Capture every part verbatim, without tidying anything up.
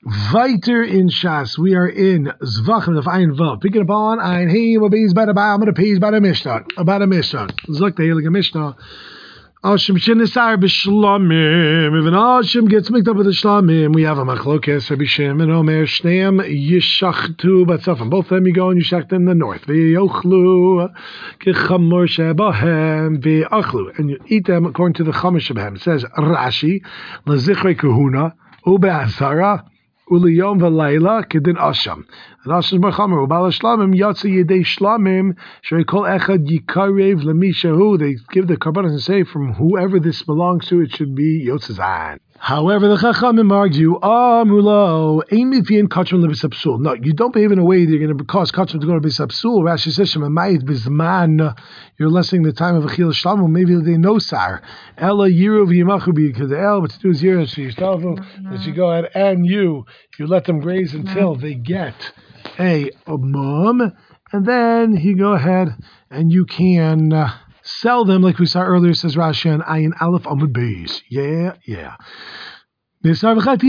Weiter in Shas, we are in Zvachim of Ein Vav. Picking up on Ein Heim, Abiz by the Baum, and a Piz by the Mishnah. About a Mishnah. Look, the Heilige Mishnah. Ashim Shinisar B'Shlamim. If an Ashim gets mixed up with the Shlamim, we have a Machlokes, Rabbi Shimon, Omer, Shneim, Yishachtu, Batzafim. Both of them you go and you shach in the north. V'yochlu, Kechamor Shebahem, V'achlu. And you eat them according to the Chamash Shebahem. It says, Rashi, L'zichre Kahuna, Ube Asara, Uliyom v'layla kedin asham. And asham b'chamer ubal shlamim yatsa yedei shlamim shrei kol echad yikarev lemishahu. They give the karbanos and say from whoever this belongs to, it should be yotzazan. However, the Chachamim argue, Amulo, aim if in kachim lebisapsul. No, you don't behave in a way that you're going to cause kachim to go to bisapsul. Rashi says, Shemamayit bizman, you're lessening the time of Achil Shlamim. Maybe they know sar. Ella yiru v'yimachu b'yikadel, but to do is yiru sheyishtavu, that you go ahead and you, you let them graze until they get a, a mum, and then you go ahead and you can uh, sell them, like we saw earlier, says Rashi, and Ayin Aleph Amud Beis. Yeah, yeah. What if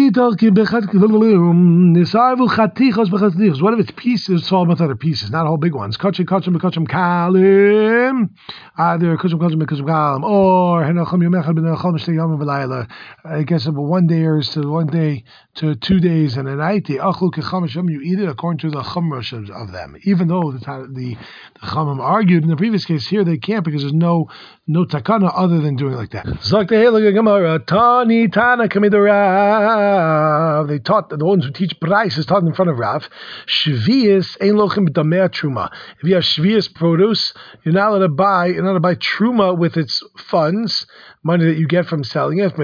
it's pieces, it's all about other pieces, not all big ones? Kachim, kachim, kachim, kalim. Either kachim, kachim, kachim, kalim, or henacham yomechad b'necham shtei yomim v'layla. I guess about one day or to one day to two days and a night. The achlu kecham you eat it according to the chumrash of them. Even though the the, the chamam argued in the previous case, here they can't because there's no no takana other than doing it like that. Zok the heilige Gemara, Tani Tana Kamidara. They taught, the ones who teach Brais is taught in front of Rav. Shvius ein lochem b'damer truma. If you have shvius produce, you're not allowed to buy. You're not allowed to buy truma with its funds, money that you get from selling it.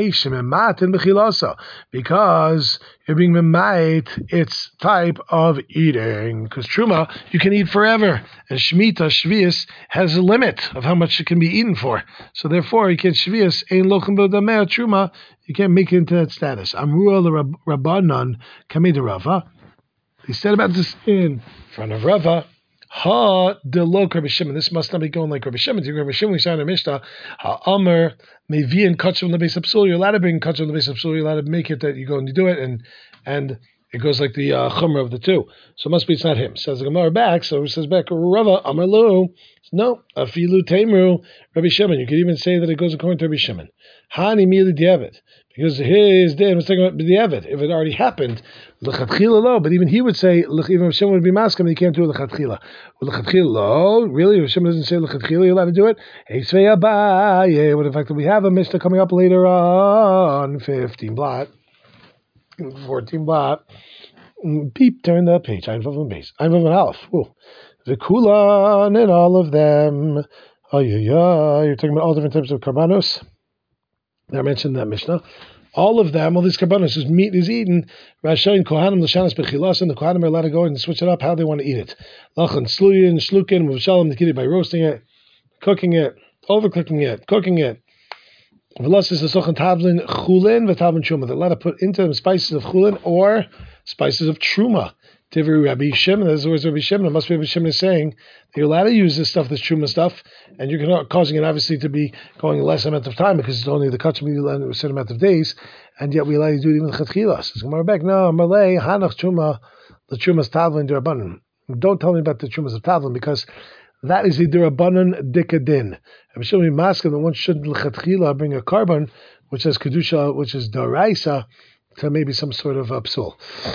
Because you're being memait its type of eating. Because truma you can eat forever, and shmita shvius has a limit of how much it can be eaten for. So therefore, you can't shvius ein lochem b'damer truma. You can't make it into that status. Amrua Rabbanan Kamid Rava. He said about this in front of Rava. Ha delok Rabbi Shimon. This must not be going like Rabbi Shimon. Rabbi Shimon, we saw in the Mishnah. Ha Amr Mevian Kachim Lebeis Absul. You're allowed to bring Kachim Lebeis Absul. You're allowed to make it that you go and you do it, and and it goes like the uh, Chumrah of the two. So it must be it's not him. Says the Gemara back. So he says back Rava Amr Lu. No, Afilu Temru Rabbi Shimon. You could even say that it goes according to Rabbi Shimon. Hani Mili Diavad. Because his dad was talking about the Evid. If it already happened, l'chatchila lo. But even he would say, even if Shimon would be maskim, he can't do l'chatchila. L'chatchila lo. Really? If Shimon doesn't say l'chatchila, you're allowed to do it? Hey, svei abaye. What the fact that we have a Mishnah coming up later on, fifteen blot, fourteen blot. Beep, turn the page. I'm from base. I'm from an aleph. The kulan and all of them. Oh, yeah, yeah. You're talking about all different types of karbanos. I mentioned that Mishnah. All of them, all these karbanos, whose meat is eaten, Rashayin Kohanim L'shanas Bechilas, and the Kohanim are allowed to go and switch it up how they want to eat it. Lachan Sluyin, Shlukin, Muvshalim, the by roasting it, cooking it, overcooking it, cooking it. Velas is the Sochan Tavlin Chulin, V'Tavlin Truma. They're allowed to put into them spices of Chulin or spices of Truma. Tivri Rabbi Shimon, that's the words of Rabbi Shimon. It must be Rabbi Shimon is saying that you're allowed to use this stuff, this truma stuff, and you're causing it obviously to be going less amount of time because it's only the kachim you a certain amount of days, and yet we allow you to do it even chatchilas. It's Gemara back. No, Malay Hanach Truma, the trumas tavlin durabanan. Don't tell me about the trumas of tavlin because that is a durabanan dikadin. Rabbi Shimon masking that one shouldn't chatchila bring a carbon which says kedusha, which is daraisa, to maybe some sort of uh, psul.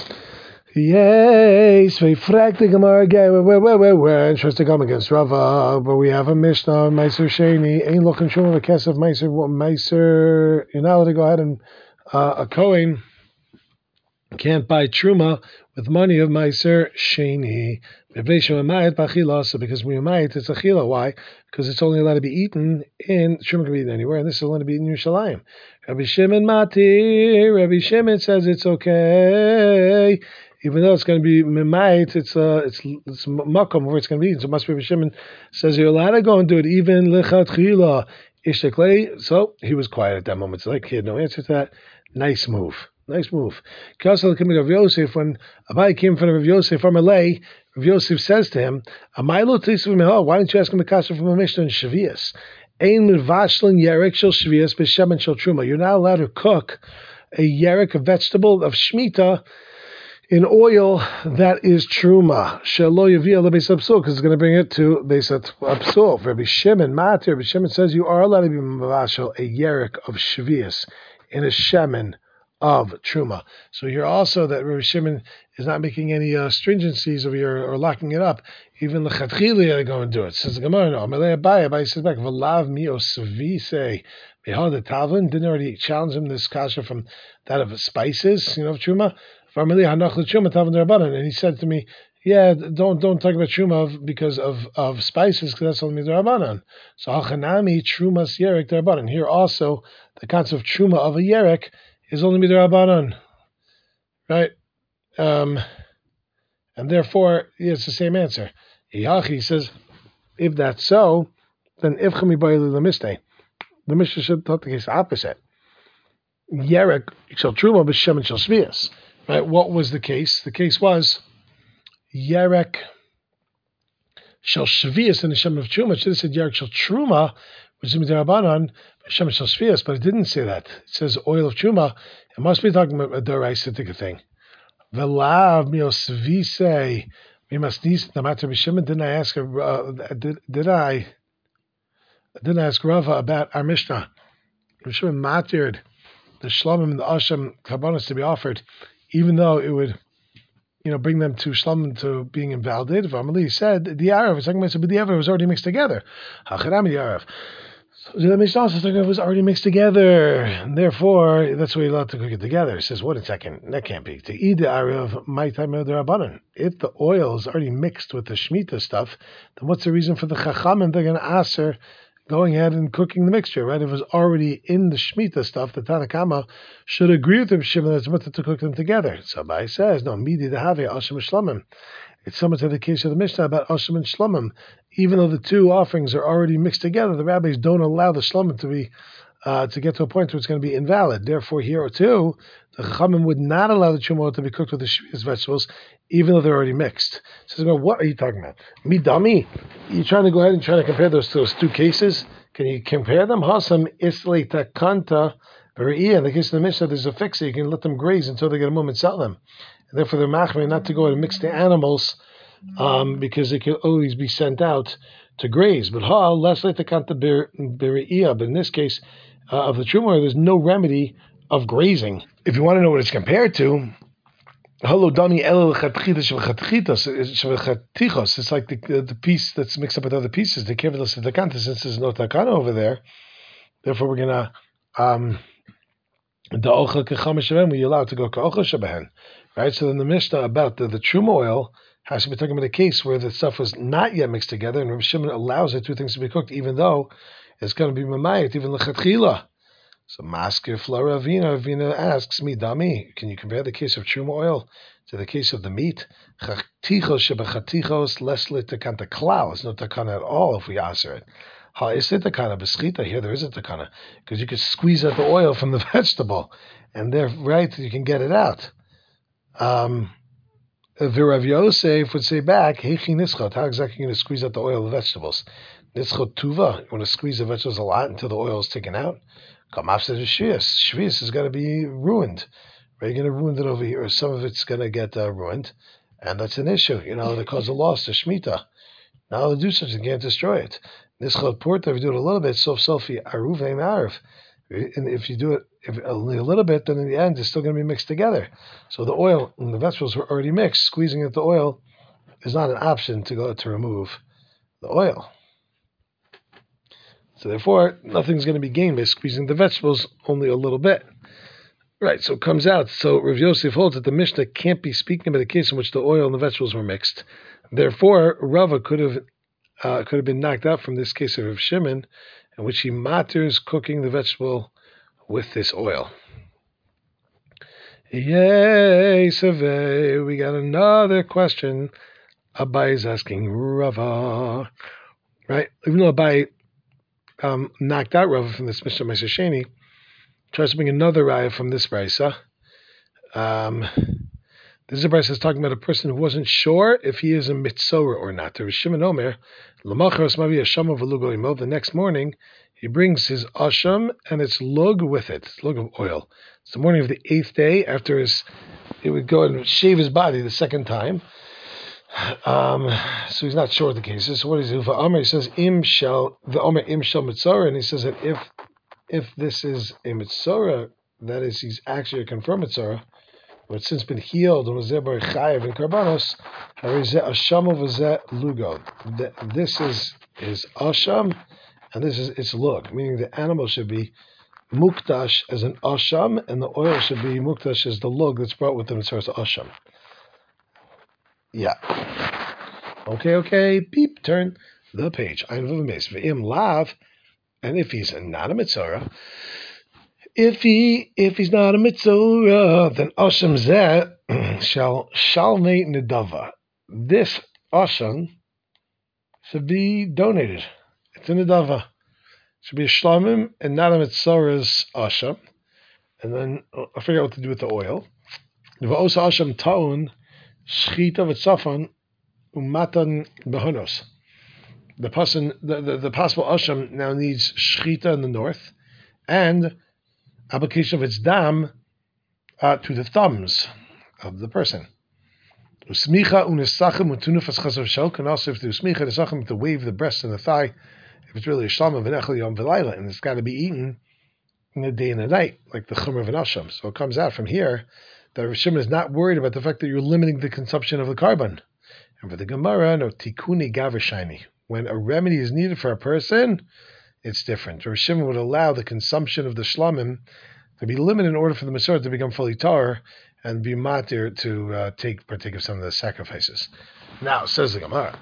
Yes, we frack the Gemara again. Where, where, where, where? And tries to come against Rava, but we have a Mishnah, Meiser Sheni, ain't looking shum of a kesef Meiser. Meiser, you're not allowed to go ahead and uh, a Kohen can't buy truma with money of Meiser Sheni. So because we might, it's achila. Why? Because it's only allowed to be eaten in truma can be eaten anywhere, and this is allowed to be eaten in Yerushalayim. Rabbi Shimon Mati, Rabbi Shimon says it's okay. Even though it's going to be memait, it's uh, it's it's makom where it's going to be eaten. So must be Rabbi Shimon says you're allowed to go and do it even lechatchila ishteklei. So he was quiet at that moment. It's like he had no answer to that. Nice move, nice move. Kasal coming of Yosef when Abai came in front of Rav Yosef from Malay, Rav Yosef says to him, "Amaylo tisvim why don't you ask him a kasha from a Mishnah in Shavias? Ein mivashlin yerek shel Shavias b'shemen shel truma. You're not allowed to cook a yerek, a vegetable of Shemitah, in oil that is truma. Shelo yavia lebeis absul, because it's going to bring it to beis absul. Rabbi Shimon Matir, Rabbi Shimon says you are allowed to be mavashel a yerek of shvius in a shemen of truma. So here also that Rabbi Shimon is not making any uh, stringencies over here or locking it up. Even the chatchili are going to do it. Says the Gemara, no. Amalei Abaye, Abaye says back, v'lav mi osvi behad the tavlin, didn't already challenge him this kasha from that of spices, you know, of truma. And he said to me, yeah, don't don't talk about truma because of, of spices, because that's only midrabanan. So hachanami trumas yerek derabanan. Here also the concept of truma of a yerek is only midrabanan, right? Um, and therefore, yeah, it's the same answer. He says, if that's so, then if chami ba'ili lemiste, the Mishnah should thought the case opposite. Yerek shall truma b'shem and shall shvius. Right, what was the case? The case was Yerek shall shvius in the Shem of Truma. It should have said Yerek shall Truma, which is Midarabanan, Shem shall shvius, but it didn't say that. It says oil of Truma. It must be talking about a Doraisitic thing. Velav miosvise mimasnis namater b'Shimon. Didn't I ask her? Uh, did, did I? Didn't I ask Rava about our Mishnah? Shimon matered the Shlomim and the Asham Kabbanas to be offered, even though it would, you know, bring them to Shlomim to being invalidated. Vamali said the Arav was talking about, but the Arav was already mixed together. Hacharam the Arav. So the Mishnah also talking about it was already mixed together, and therefore that's why you're allowed to cook it together. He says, "What a second, that can't be." To eat the Arav, my time of the Rabbanan. If the oil is already mixed with the Shemitah stuff, then what's the reason for the Chachamim? They're going to ask her going ahead and cooking the mixture, right? If it was already in the Shemitah stuff, the Tanakama should agree with him, Shimon, that's what to cook them together. Somebody says, no, midi dehave Asham and Shlomim. It's similar to the case of the Mishnah about Asham and Shlomim. Even though the two offerings are already mixed together, the rabbis don't allow the Shlomim to be uh, to get to a point where it's going to be invalid. Therefore, here too, the Chachamim would not allow the Truma to be cooked with the Shvius vegetables, even though they're already mixed. Says, well, what are you talking about? Me dummy? You're trying to go ahead and try to compare those, those two cases? Can you compare them? Hasam isli takanta b're'iyah. In the case of the Mishnah, there's a fix. You can let them graze until they get a moment and sell them. And therefore, they're machmir not to go ahead and mix the animals um, because they can always be sent out to graze. But ha, less like takanta b're'iyah. But in this case, uh, of the truma, there's no remedy of grazing. If you want to know what it's compared to, Hello, Dani El Chatchitas Chatchitas. It's like the, the the piece that's mixed up with other pieces. The kevelos of the takanta, since there's no takana over there, therefore we're gonna um the ochel kechamish shabehen. We're allowed to go ka'ochel shabehen, right? So then the Mishnah about the, the truma oil has to be talking about a case where the stuff was not yet mixed together, and Rabbi Shimon allows the two things to be cooked, even though it's going to be mamayit, even lechatchila. So Masker Flora Avina Avina asks me, Dami, can you compare the case of truma oil to the case of the meat? Chatichos shebachatichos leslit takanta klau. It's no takana at all if we answer it. Ha is it takana beschita? Here there is a takana because you can squeeze out the oil from the vegetable, and there, right, you can get it out. Um, Virav Yosef would say back, Heichi nischot. How exactly are you going to squeeze out the oil of the vegetables? Nischot tuva. You want to squeeze the vegetables a lot until the oil is taken out. Shvius. Shvius is going to be ruined. Right? You're going to ruin it over here, or some of it's going to get uh, ruined, and that's an issue. You know, that cause a loss to Shemitah. Now to do something, you can't destroy it. Nischot porta, if you do it a little bit, sof sofi aruv arv. And if you do it if only a little bit, then in the end it's still going to be mixed together. So the oil and the vegetables were already mixed. Squeezing out the oil is not an option to go to remove the oil. So therefore, nothing's going to be gained by squeezing the vegetables only a little bit. Right, so it comes out. So Rav Yosef holds that the Mishnah can't be speaking about a case in which the oil and the vegetables were mixed. Therefore, Rava could have uh, could have been knocked out from this case of Rav Shimon, in which he matters cooking the vegetable with this oil. Yay, Savay, we got another question. Abai is asking Rava. Right, even though Abai Um, knocked out Rava from this Mishnah Meiser Sheni, tries to bring another raya from this brisa. Um, this is a brisa that's talking about a person who wasn't sure if he is a mitzora or not. There was Shimon Omer, the next morning he brings his asham and its lug with it, lug of oil. It's the morning of the eighth day after his, he would go and shave his body the second time. Um, so he's not sure what the case is. So what does he do for Amr? He says, Im shall, the Amr Im shall mitzorah, and he says that if if this is a mitzorah, that is, he's actually a confirmed mitzorah, but since been healed and was there by chayiv and karbanos, harizeh asham v'zeh lugo. This is his asham, and this is its lug, meaning the animal should be mukdash as an asham, and the oil should be mukdash as the lug that's brought with the mitzorah's asham. Yeah. Okay, okay. Beep. Turn the page. Ein v'mes v'im lav, and if he's not a mitzorah. If he if he's not a mitzorah, then asham zeh shall shalmei nedava. This asham should be donated. It's a nedava. It should be a shlamim and not a mitzorah's asham. And then uh, I figure out what to do with the oil. V'osa asham taun shchita v'tzafan umatan behonos. The person, the, the, the possible asham now needs shchita in the north and application of its dam uh, to the thumbs of the person. Usmicha unesachim utunufas chasav shel, and also if the usmicha the sachim to wave the breast and the thigh, if it's really a shlama v'nechel yom v'layla, and it's got to be eaten in the day and the night, like the chumra v'nasham. So it comes out from here that Rav Shimon is not worried about the fact that you're limiting the consumption of the carbon. And for the Gemara, no tikuni gavashani. When a remedy is needed for a person, it's different. Rav Shimon would allow the consumption of the shlamim to be limited in order for the Masorah to become fully tar and be matir to uh, take partake of some of the sacrifices. Now, says the Gemara,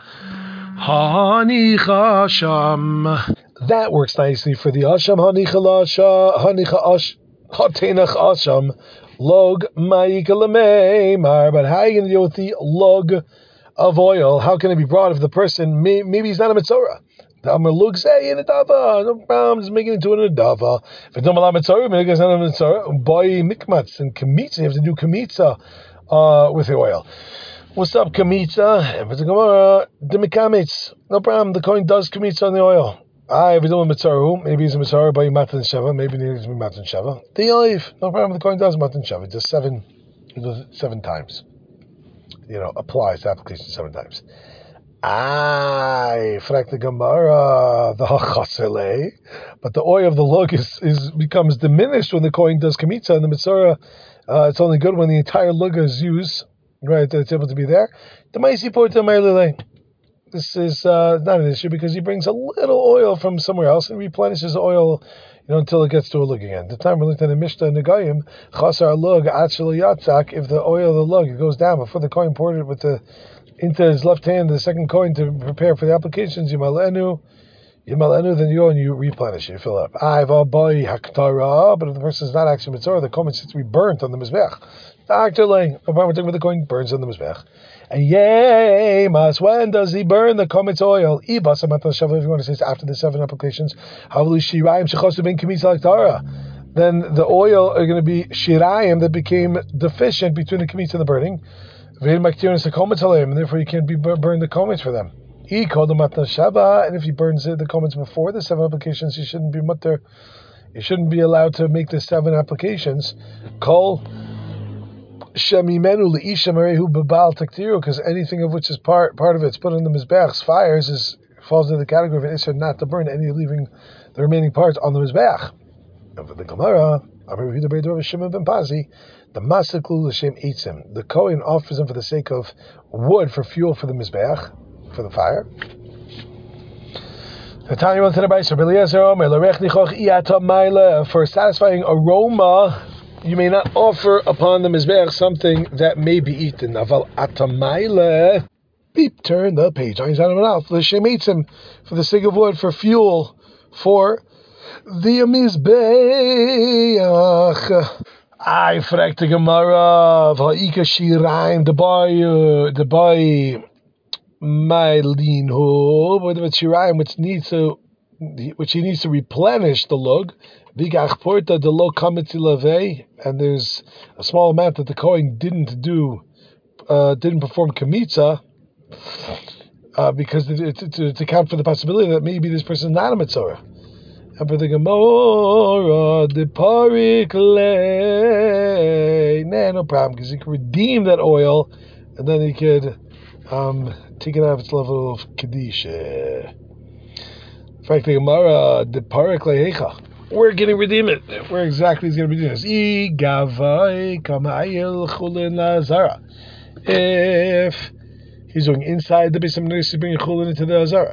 Hanicha Asham. That works nicely for the Asham. Hanicha Lasha, Hanicha Ash, Hatenach Asham, Log Ma'ika Lameimar. But how are you going to deal with the log of oil? How can it be brought if the person, may, maybe he's not a Mitzorah? The Amar Lug say in a dava, no problem, just making it into a dava. If it's not a Mitzorah, maybe it's not a Mitzorah, buy mikmatz and kamitza, you have to do kamitza uh, with the oil. What's up, kamitza? If it's a gemara, the mikamitz, no problem, the coin does kamitza on the oil. Ah, if it's not a Mitzorah, maybe he's a Mitzorah, buy matan shava, maybe he needs to be matan shava. The olive, no problem, the coin does matan shava, just seven, seven times. You know, applies to application seven times. I frak the Gemara, the hachasele, but the oil of the lug is, is becomes diminished when the kohen does kamitza, and the mitzorah, uh, it's only good when the entire lug is used, right? That it's able to be there. The ma'isi porta ma'ilele. This is uh, not an issue because he brings a little oil from somewhere else and replenishes the oil, you know, until it gets to a lug again. The time we looked at the Mishnah Negayim, chasar lug atshel yatzak. If the oil of the lug goes down before the kohen poured it with the into his left hand, the second coin to prepare for the applications, Yimalenu, Yimalenu, then you go and you replenish it, you fill it up. I've a boy haktara, but if the person is not actually mitzvah, the coin needs to be burnt on the mizbech. Doctor Lang, we're talking about the coin burns on the mizbech. And yay, mas, when does he burn the kometz oil? If you want to say it's after the seven applications, then the oil are going to be shirayim that became deficient between the kamitz and the burning. And therefore you can't be burn the comments for them. He called them matna shaba, and if he burns the comments before the seven applications, he shouldn't be mutter. He shouldn't be allowed to make the seven applications. Call shamimenu leishamerehu bebal taktiru, because anything of which is part part of it's put in the mizbeach's fires is falls into the category of an issur not to burn any, leaving the remaining parts on the mizbeach. And for the Gemara, the Masaklu L'Shem eats him. The Kohen offers him for the sake of wood for fuel for the Mizbeach, for the fire. For satisfying aroma, you may not offer upon the Mizbeach something that may be eaten. Aval atamayle. Beep, turn the page. L'Shem eats him for the sake of wood for fuel for the Mizbeach. I frag the Gemara of Ha'ika Shiraim, the boy, the boy, my lean ho, but it's Shiraim, which needs to, which he needs to replenish the lug. Vigach Porta, the lo kamitzilavei, and there's a small amount that the Kohen didn't do, uh, didn't perform kamitza, uh, because it, it, to, to account for the possibility that maybe this person is not a mitzorah. And for the Gemara, the parik lei, nah, no problem, because he could redeem that oil, and then he could um, take it out of its level of kedusha. In fact, the Gemara, the parik leihecha, we're getting redeem it. Where exactly is going to be doing this? If he's going inside the base of he's bringing chulin into the azara.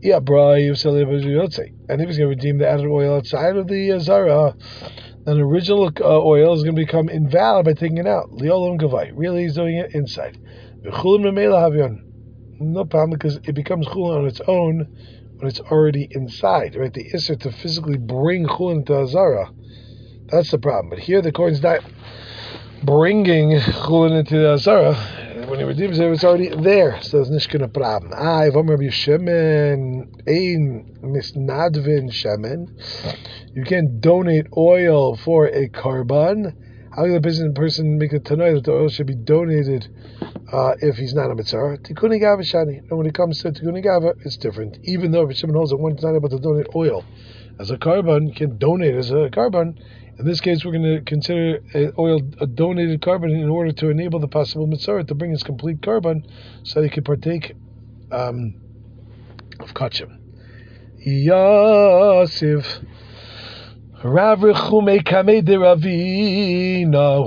And if he's going to redeem the added oil outside of the azara, then the original uh, oil is going to become invalid by taking it out. Liolam gavai. Really, he's doing it inside. No problem, because it becomes chulin on its own when it's already inside. Right? The isser to physically bring chulin into azara, that's the problem. But here the Kohen's not bringing chulin into the azara. When he redeems it, it's already there, so there's nishkin a problem. Ah, if I'm Rabbi Shemen, ein misnadvin shemen, you can't donate oil for a carbon. How can the person, person make a tanoi that the oil should be donated uh, if he's not a mitzvah? Tikuni gava shani. And when it comes to tikuni gava, it's different. Even though Rabbi Shemen holds that one is not able to donate oil as a carbon, you can donate as a carbon. In this case, we're going to consider oil a donated carbon in order to enable the possible mitzvah to bring his complete carbon so that he can partake um, of kachim. Yosef Rav Rechume Kamei de Ravina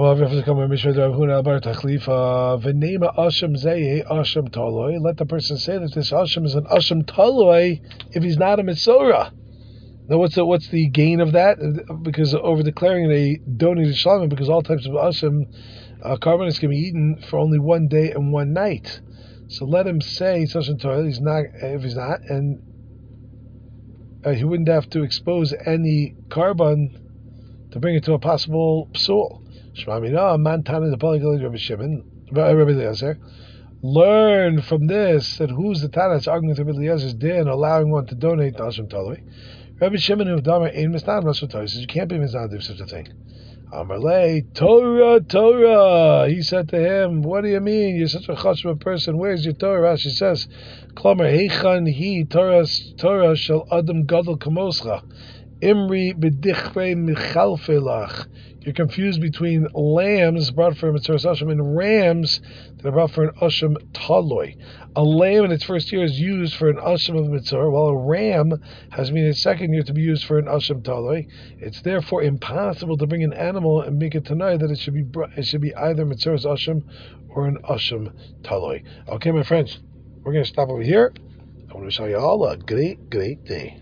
V'nema Asham Zeh Asham Taloi. Let the person say that this Asham is an Asham Taloi if he's not a mitzvah. Now, what's the, what's the gain of that? Because over declaring a donated shalom, because all types of asham uh, carbon can be eaten for only one day and one night. So let him say such a Torah. He's not if he's not, and uh, he wouldn't have to expose any carbon to bring it to a possible psul. Shmamina mantana the polyglot Rabbi Shimon, Rabbi Eliezer. Learn from this that who's the Tana that's arguing with Rabbi Eliezer's din, allowing one to donate to asham taloi. Rabbi Shimon of Damar ein misnad Rasul Torah says you can't be misnad do such a thing. Amarle Torah Torah. He said to him, "What do you mean? You're such a chashva person. Where's your Torah?" Rashi says, "Klomer heichan he Torah Torah shel adam gadol kamoscha imri b'dichvei michalfelach." You're confused between lambs brought for a mitzvah asham and rams that are brought for an asham taloi. A lamb in its first year is used for an asham of mitzvah, while a ram has been in its second year to be used for an asham taloi. It's therefore impossible to bring an animal and make it tonight that it should be it should be either mitzvah asham or an asham taloi. Okay, my friends, we're going to stop over here. I want to show you all a great, great day.